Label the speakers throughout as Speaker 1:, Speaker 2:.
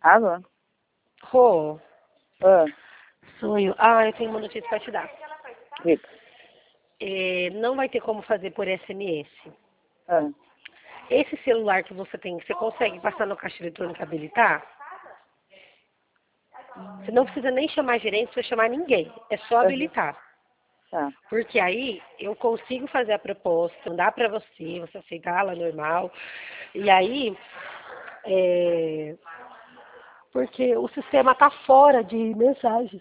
Speaker 1: Alô?
Speaker 2: Rô,
Speaker 1: Ah,
Speaker 2: sou eu. Ah, eu tenho uma notícia para te dar.
Speaker 1: diga.
Speaker 2: Não vai ter como fazer por SMS.
Speaker 1: Ah,
Speaker 2: Esse celular que você tem, você consegue passar no caixa eletrônico e habilitar? Você não precisa nem chamar gerente, não precisa chamar ninguém. É só
Speaker 1: aham,
Speaker 2: habilitar.
Speaker 1: tá.
Speaker 2: Porque aí eu consigo fazer a proposta, mandar para você aceitar ela normal. E aí, é, porque o sistema está fora de mensagens.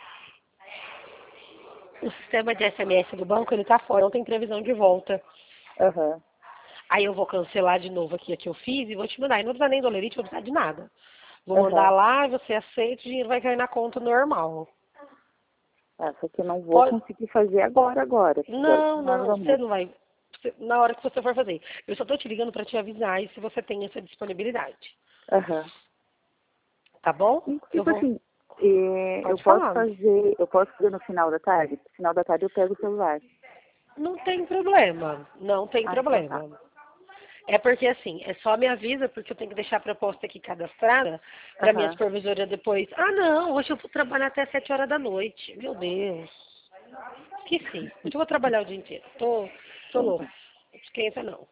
Speaker 2: O sistema de SMS do banco, ele está fora, não tem previsão de volta.
Speaker 1: Aham.
Speaker 2: Aí eu vou cancelar de novo aqui a que eu fiz e vou te mandar. E não precisa nem do Lerite, não precisa de nada. Vou mandar
Speaker 1: Aham.
Speaker 2: lá, você aceita, o dinheiro vai cair na conta normal.
Speaker 1: Tá, só que eu não vou
Speaker 2: Pode...
Speaker 1: conseguir fazer agora. Agora
Speaker 2: Não,
Speaker 1: na hora do
Speaker 2: não, você
Speaker 1: almoço.
Speaker 2: não vai. Na hora que você for fazer. Eu só tô te ligando para te avisar e se você tem essa disponibilidade.
Speaker 1: Aham.
Speaker 2: Tá bom?
Speaker 1: E,
Speaker 2: Eu
Speaker 1: tipo
Speaker 2: vou.
Speaker 1: assim,
Speaker 2: Pode falar.
Speaker 1: eu posso fazer no final da tarde? No final da tarde eu pego o celular.
Speaker 2: Não tem problema. Não tem
Speaker 1: Ah, então tá.
Speaker 2: problema. É porque assim, é só me avisa, porque eu tenho que deixar a proposta aqui cadastrada para minha
Speaker 1: Aham.
Speaker 2: supervisora depois. Ah, não, hoje eu vou trabalhar até 7 horas da noite. Meu Deus. Esqueci. Hoje eu vou trabalhar o dia inteiro. Tô
Speaker 1: Então
Speaker 2: louco.
Speaker 1: tá.
Speaker 2: Não esquenta não.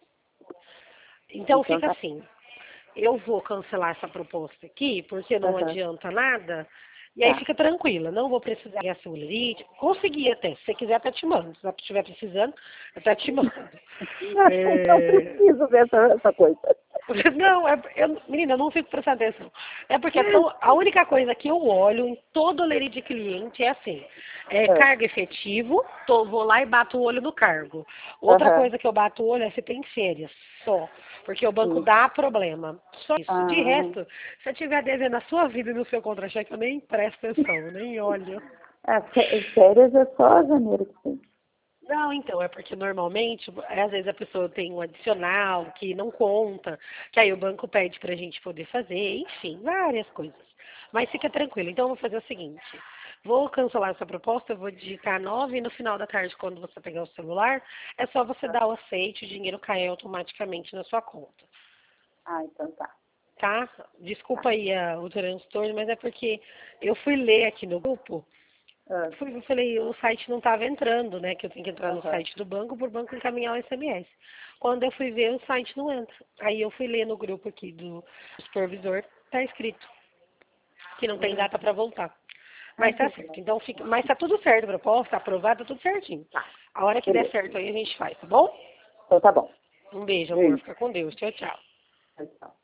Speaker 2: Então
Speaker 1: Então
Speaker 2: fica
Speaker 1: tá.
Speaker 2: assim. Eu vou cancelar essa proposta aqui, porque não
Speaker 1: Aham.
Speaker 2: adianta nada. E aí
Speaker 1: Tá.
Speaker 2: fica tranquila, não vou precisar de celularite. Consegui até, se você quiser até te mando. Se estiver precisando, até te mando.
Speaker 1: Não
Speaker 2: É,
Speaker 1: preciso dessa coisa.
Speaker 2: não, menina, eu não fico prestando atenção. É porque a única coisa que eu olho em todo leri de cliente é assim,
Speaker 1: Ah,
Speaker 2: cargo efetivo, vou lá e bato o olho no cargo. Outra
Speaker 1: Aham.
Speaker 2: coisa que eu bato o olho é se tem férias, só. Porque o banco
Speaker 1: Sim.
Speaker 2: dá problema. Só isso. De
Speaker 1: Ah,
Speaker 2: resto, se eu tiver devendo na sua vida e no seu contra-cheque, eu nem presto atenção, eu nem olho.
Speaker 1: férias é só janeiro que tem.
Speaker 2: Não, então, é porque normalmente, às vezes a pessoa tem um adicional que não conta, que aí o banco pede pra gente poder fazer, enfim, várias coisas. Mas fica tranquilo. Então, eu vou fazer o seguinte: vou cancelar essa proposta, eu vou digitar 9 e no final da tarde, quando você pegar o celular, é só você dar o aceite, o dinheiro cai automaticamente na sua conta.
Speaker 1: Ah, então tá.
Speaker 2: Tá?
Speaker 1: Tá.
Speaker 2: Desculpa aí o transtorno, mas é porque eu fui ler aqui no grupo.
Speaker 1: Ah,
Speaker 2: Eu falei, o site não estava entrando, né? Que eu tenho que entrar no
Speaker 1: Aham.
Speaker 2: site do banco para o banco encaminhar o SMS. Quando eu fui ver, o site não entra. Aí eu fui ler no grupo aqui do supervisor, tá escrito que não tem data para voltar.
Speaker 1: Ah,
Speaker 2: Mas tá
Speaker 1: então tá bom.
Speaker 2: certo. Então fica, mas tá tudo certo, a proposta, aprovada, tudo certinho.
Speaker 1: Tá.
Speaker 2: A hora que der
Speaker 1: Beleza.
Speaker 2: certo aí a gente faz, tá bom?
Speaker 1: Então tá bom.
Speaker 2: Um beijo, amor.
Speaker 1: Beijo.
Speaker 2: Fica com Deus. Tchau, tchau.
Speaker 1: Tchau, tchau.